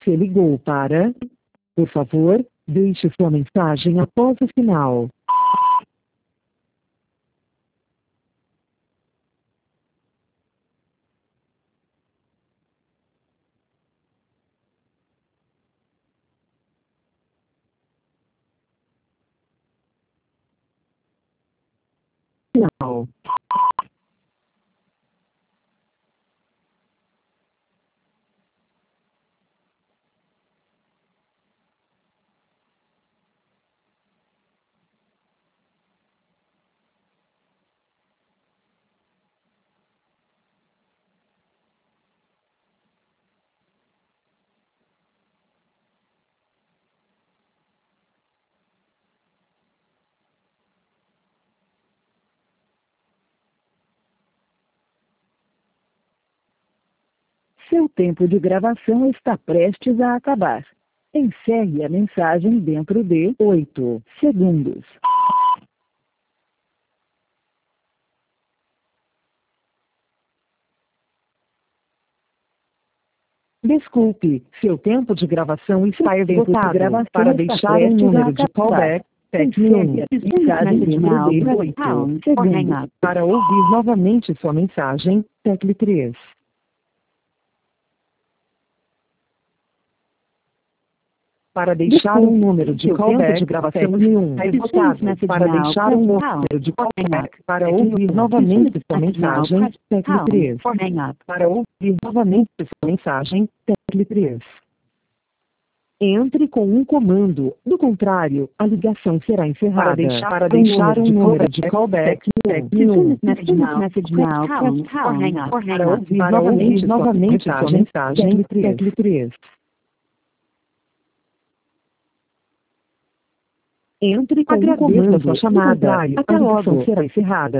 Você ligou para... Por favor, deixe sua mensagem após o sinal. Sinal. Seu tempo de gravação está prestes a acabar. Encerre a mensagem dentro de 8 segundos. Desculpe, seu tempo de gravação está esgotado. Para deixar um número de callback, texe 1. Mensagem dentro de 8 segundos. Para ouvir novamente sua mensagem, tecle 3. Para deixar um número de callback de gravação nenhum. Para deixar um número de callback. Para ouvir novamente sua mensagem, tecle 3. Para ouvir novamente sua mensagem, tecle 3. Entre com um comando, do contrário, a ligação será encerrada. Para deixar um número de callback, tecle 1. Para ouvir novamente sua mensagem, tecle 3. Entre com um comando da sua chamada. A ligação será encerrada.